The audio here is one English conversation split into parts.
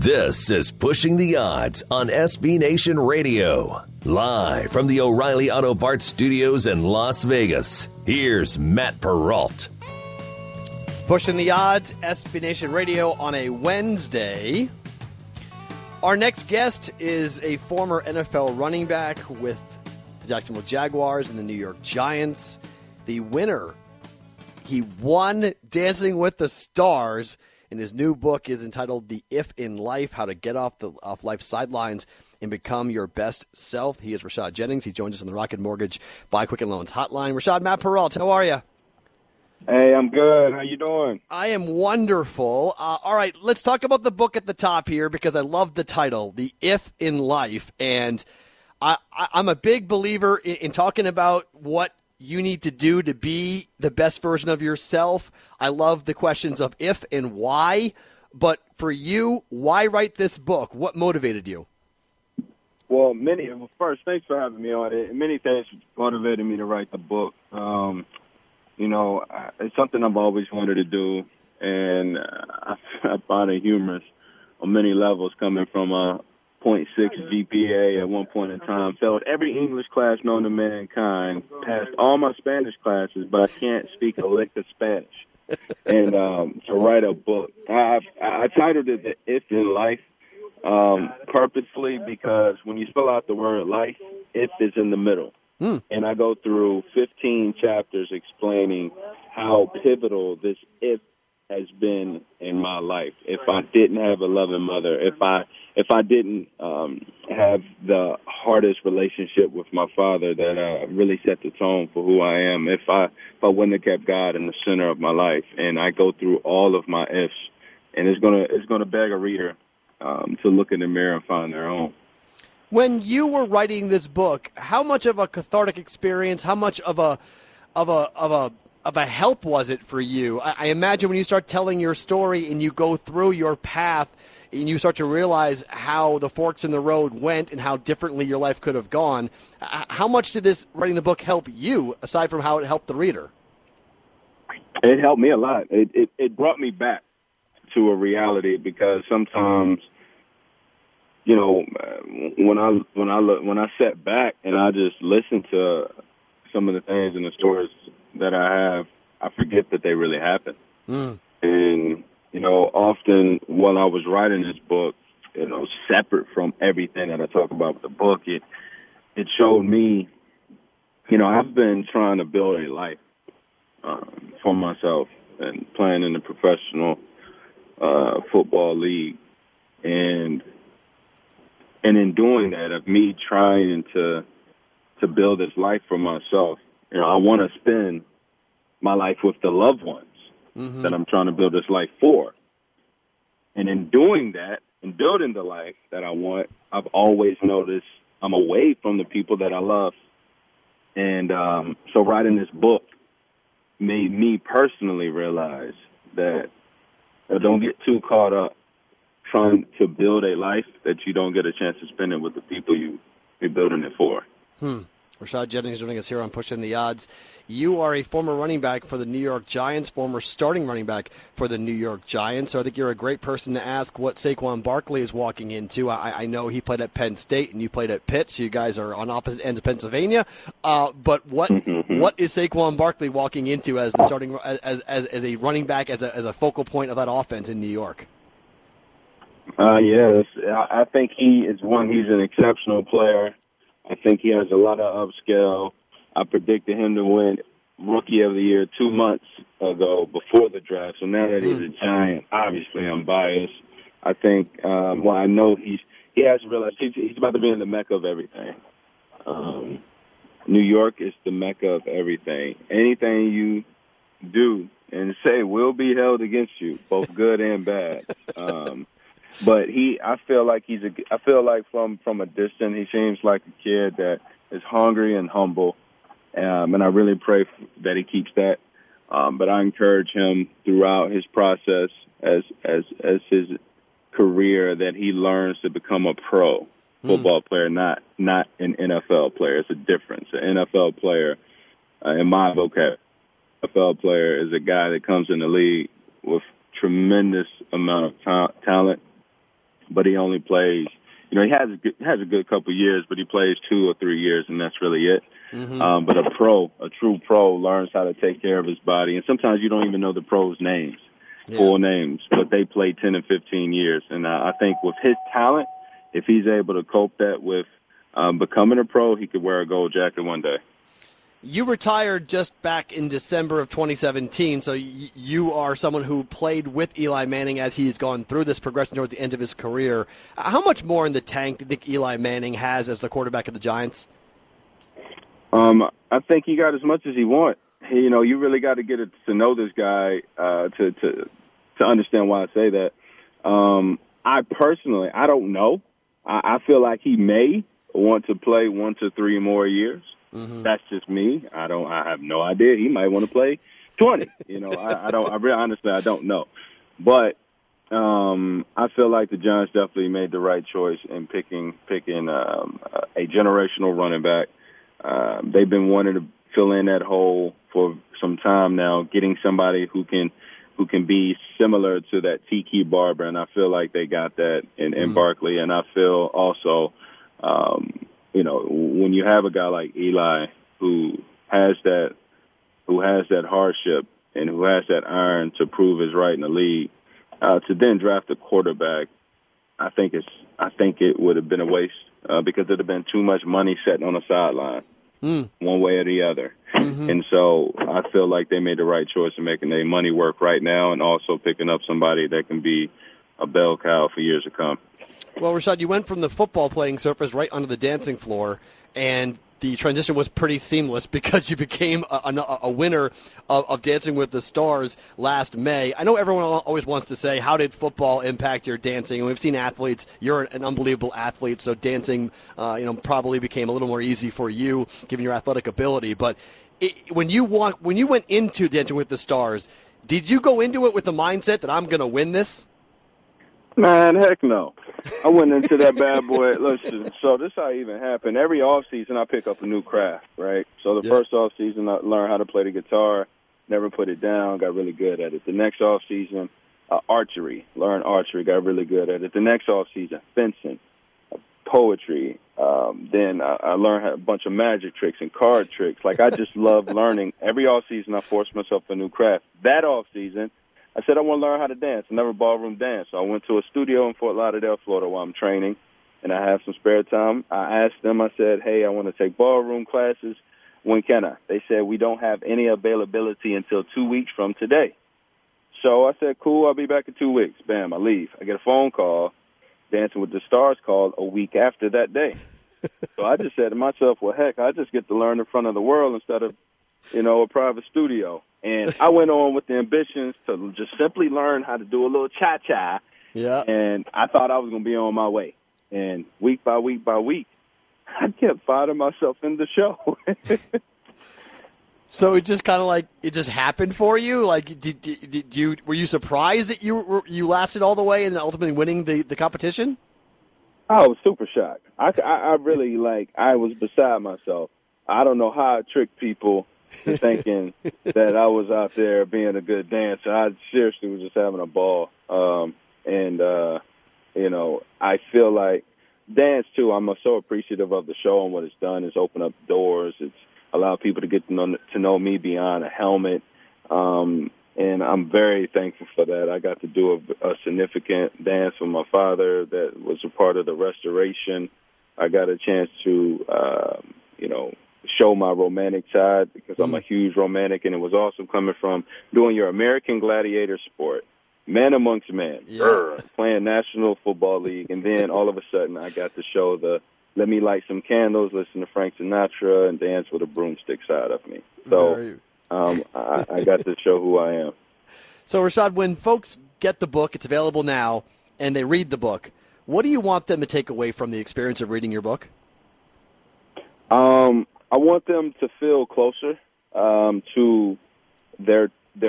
This is Pushing the Odds on SB Nation Radio. Live from the O'Reilly Auto Parts Studios in Las Vegas, here's Matt Perrault. Pushing the Odds, SB Nation Radio on a Wednesday. Our next guest is a former NFL running back with the Jacksonville Jaguars and the New York Giants. The winner, he won Dancing with the Stars, and his new book is entitled The If in Life, How to Get Off Life's Sidelines and Become Your Best Self. He is Rashad Jennings. He joins us on the Rocket Mortgage Buy Quicken Loans hotline. Rashad, Matt Perrault, how are you? Hey, I'm good. How you doing? I am wonderful. All right, let's talk about the book at the top here because I love the title, The If in Life. And I'm a big believer in talking about what you need to do to be the best version of yourself. I love the questions of if and why. But for you, why write this book? What motivated you? Well, first, thanks for having me on it. Many things motivated me to write the book. It's something I've always wanted to do, and I find it humorous on many levels coming from a 0.6 GPA at one point in time. Failed every English class known to mankind, passed all my Spanish classes, but I can't speak a lick of Spanish. And to write a book, I titled it The If in Life purposely because when you spell out the word life, if is in the middle. And I go through 15 chapters explaining how pivotal this if has been in my life. If I didn't have a loving mother, if I didn't have the hardest relationship with my father that really set the tone for who I am, if I wouldn't have kept God in the center of my life, and I go through all of my ifs, and it's gonna beg a reader to look in the mirror and find their own. When you were writing this book, how much of a cathartic experience, how much of a help was it for you? I imagine when you start telling your story and you go through your path and you start to realize how the forks in the road went and how differently your life could have gone, how much did this writing the book help you, aside from how it helped the reader? It helped me a lot. It brought me back to a reality because sometimes, when I sat back and I just listened to some of the things and the stories that I have, I forget that they really happened. And, often while I was writing this book, separate from everything that I talk about with the book, it showed me, I've been trying to build a life for myself and playing in the professional football league. And in doing that, of me trying to build this life for myself, I want to spend my life with the loved ones that I'm trying to build this life for. And in doing that and building the life that I want, I've always noticed I'm away from the people that I love. And so writing this book made me personally realize that don't get too caught up trying to build a life that you don't get a chance to spend it with the people you're building it for. Rashad Jennings joining us here on Pushing the Odds. You are a former running back for the New York Giants, former starting running back for the New York Giants. So I think you're a great person to ask what Saquon Barkley is walking into. I know he played at Penn State and you played at Pitt, so you guys are on opposite ends of Pennsylvania. But what is Saquon Barkley walking into as the starting as a running back, as a focal point of that offense in New York? Yes, I think he's an exceptional player. I think he has a lot of upscale. I predicted him to win Rookie of the Year 2 months ago before the draft. So now that he's a Giant, obviously I'm biased. I think, I know he has realized he's about to be in the mecca of everything. New York is the mecca of everything. Anything you do and say will be held against you, both good and bad. But I feel like from a distance, he seems like a kid that is hungry and humble. And I really pray that he keeps that. But I encourage him throughout his process as his career that he learns to become a pro football player, not an NFL player. It's a difference. An NFL player, in my vocab, NFL player is a guy that comes in the league with tremendous amount of talent, but he only plays. You know, he has a good couple years, but he plays 2 or 3 years, and that's really it. Mm-hmm. But a true pro, learns how to take care of his body, and sometimes you don't even know the pros' names, full names, but they play 10 and 15 years. And I think with his talent, if he's able to cope that with becoming a pro, he could wear a gold jacket one day. You retired just back in December of 2017, so you are someone who played with Eli Manning as he's gone through this progression towards the end of his career. How much more in the tank do you think Eli Manning has as the quarterback of the Giants? I think he got as much as he wants. You know, you really got to get to know this guy to understand why I say that. I personally, I don't know. I feel like he may want to play 1 to 3 more years. Mm-hmm. That's just me. I have no idea. He might want to play 20. You know, I really honestly, I don't know. But I feel like the Giants definitely made the right choice in picking a generational running back. They've been wanting to fill in that hole for some time now, getting somebody who can be similar to that Tiki Barber, and I feel like they got that in Barkley. And I feel also, you know, when you have a guy like Eli who has that hardship and who has that iron to prove his right in the league, to then draft a quarterback, I think it would have been a waste because there'd have been too much money sitting on the sideline, one way or the other. Mm-hmm. And so I feel like they made the right choice in making their money work right now, and also picking up somebody that can be a bell cow for years to come. Well, Rashad, you went from the football playing surface right onto the dancing floor, and the transition was pretty seamless because you became a winner of Dancing with the Stars last May. I know everyone always wants to say, how did football impact your dancing? And we've seen athletes. You're an unbelievable athlete, so dancing probably became a little more easy for you, given your athletic ability. But when you went into Dancing with the Stars, did you go into it with the mindset that I'm going to win this? Man, heck no. I went into that bad boy. Listen, so this how it even happened. Every offseason, I pick up a new craft, right? So the first offseason, I learned how to play the guitar, never put it down, got really good at it. The next offseason, archery, learned archery, got really good at it. The next offseason, fencing, poetry. Then I learned a bunch of magic tricks and card tricks. Like, I just love learning. Every offseason, I forced myself a new craft. That offseason, I said I want to learn how to dance. I never ballroom danced. So I went to a studio in Fort Lauderdale, Florida, while I'm training, and I have some spare time. I asked them, I said, hey, I want to take ballroom classes. When can I? They said, we don't have any availability until 2 weeks from today. So I said, cool, I'll be back in 2 weeks. Bam, I leave. I get a phone call, Dancing with the Stars called a week after that day. So I just said to myself, well, heck, I just get to learn in front of the world instead of, a private studio. And I went on with the ambitions to just simply learn how to do a little cha-cha. Yeah. And I thought I was going to be on my way. And week by week by week, I kept finding myself in the show. So it just kind of like it just happened for you. Like, were you surprised that you lasted all the way and ultimately winning the competition? I was super shocked. I really I was beside myself. I don't know how I tricked people to thinking that I was out there being a good dancer. I seriously was just having a ball. I feel like dance, too, I'm so appreciative of the show and what it's done. It's opened up doors. It's allowed people to get to know me beyond a helmet. And I'm very thankful for that. I got to do a significant dance with my father that was a part of the restoration. I got a chance to, show my romantic side because I'm a huge romantic, and it was awesome coming from doing your American Gladiator sport, man amongst men, playing National Football League, and then all of a sudden I got to show the let me light some candles, listen to Frank Sinatra, and dance with a broomstick side of me. So I got to show who I am. So, Rashad, when folks get the book, it's available now, and they read the book, what do you want them to take away from the experience of reading your book? I want them to feel closer to their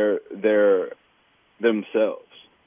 themselves.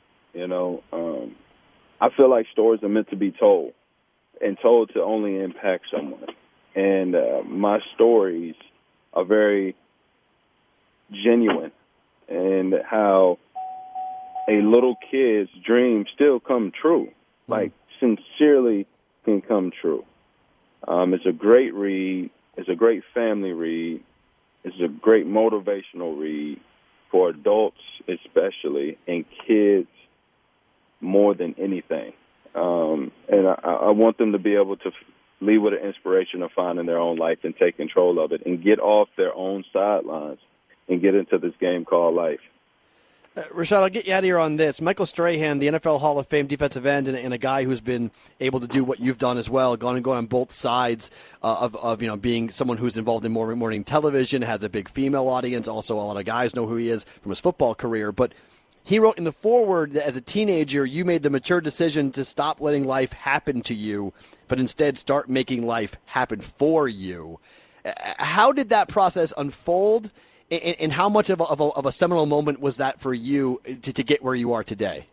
I feel like stories are meant to be told, and told to only impact someone. And my stories are very genuine, and how a little kid's dreams still come true. Like, sincerely can come true. It's a great read. It's a great family read. It's a great motivational read for adults especially, and kids more than anything. And I want them to be able to leave with an inspiration of finding their own life and take control of it and get off their own sidelines and get into this game called life. Rashad, I'll get you out of here on this. Michael Strahan, the NFL Hall of Fame defensive end, and a guy who's been able to do what you've done as well, gone on both sides of being someone who's involved in morning television, has a big female audience. Also, a lot of guys know who he is from his football career. But he wrote in the foreword that as a teenager, you made the mature decision to stop letting life happen to you, but instead start making life happen for you. How did that process unfold? And how much of a seminal moment was that for you to get where you are today?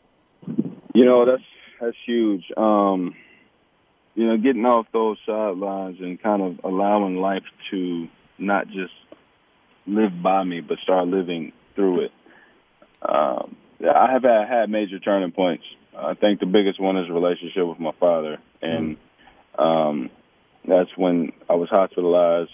That's huge. Getting off those sidelines and kind of allowing life to not just live by me, but start living through it. I have had major turning points. I think the biggest one is a relationship with my father. And that's when I was hospitalized.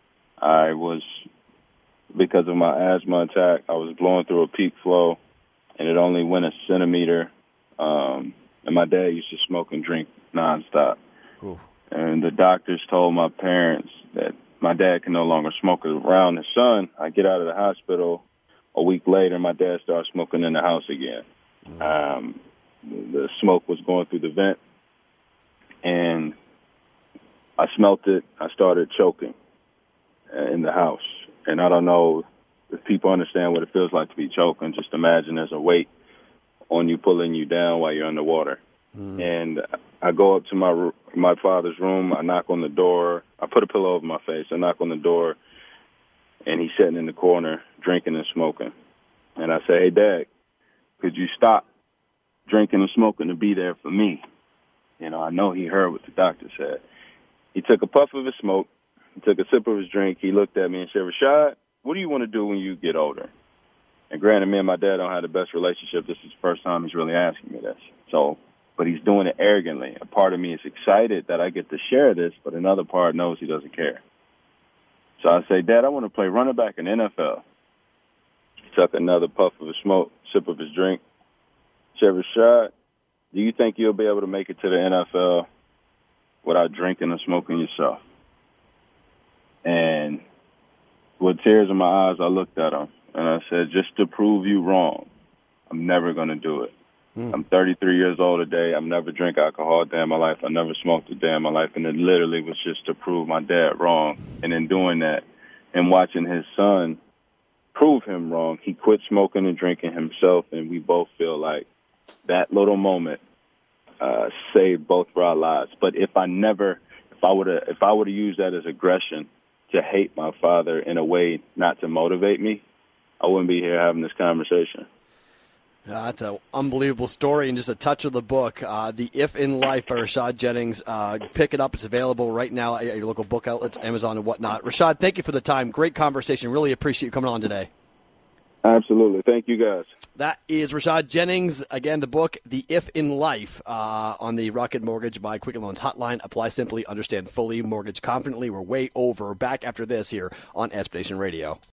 Because of my asthma attack, I was blowing through a peak flow, and it only went a centimeter. And my dad used to smoke and drink nonstop. Ooh. And the doctors told my parents that my dad can no longer smoke around his son. I get out of the hospital. A week later, my dad started smoking in the house again. The smoke was going through the vent, and I smelt it. I started choking in the house. And I don't know if people understand what it feels like to be choking. Just imagine there's a weight on you pulling you down while you're underwater. And I go up to my father's room. I knock on the door. I put a pillow over my face. I knock on the door, and he's sitting in the corner drinking and smoking. And I say, "Hey, Dad, could you stop drinking and smoking to be there for me?" I know he heard what the doctor said. He took a puff of his smoke. He took a sip of his drink. He looked at me and said, "Rashad, what do you want to do when you get older?" And granted, me and my dad don't have the best relationship. This is the first time he's really asking me this. But he's doing it arrogantly. A part of me is excited that I get to share this, but another part knows he doesn't care. So I say, "Dad, I want to play running back in the NFL." He took another puff of his smoke, sip of his drink. He said, "Rashad, do you think you'll be able to make it to the NFL without drinking or smoking yourself?" And with tears in my eyes, I looked at him, and I said, "Just to prove you wrong, I'm never going to do it. I'm 33 years old today. I've never drank alcohol a day in my life. I never smoked a day in my life." And it literally was just to prove my dad wrong. And in doing that and watching his son prove him wrong, he quit smoking and drinking himself, and we both feel like that little moment saved both of our lives. But if I would have used that as aggression to hate my father in a way not to motivate me, I wouldn't be here having this conversation. That's an unbelievable story and just a touch of the book. The If in Life by Rashad Jennings. Pick it up. It's available right now at your local book outlets, Amazon and whatnot. Rashad, thank you for the time. Great conversation. Really appreciate you coming on today. Absolutely. Thank you, guys. That is Rashad Jennings. Again, the book, The If in Life, on the Rocket Mortgage by Quicken Loans hotline. Apply simply, understand fully, mortgage confidently. We're way over. Back after this here on SB Nation Radio.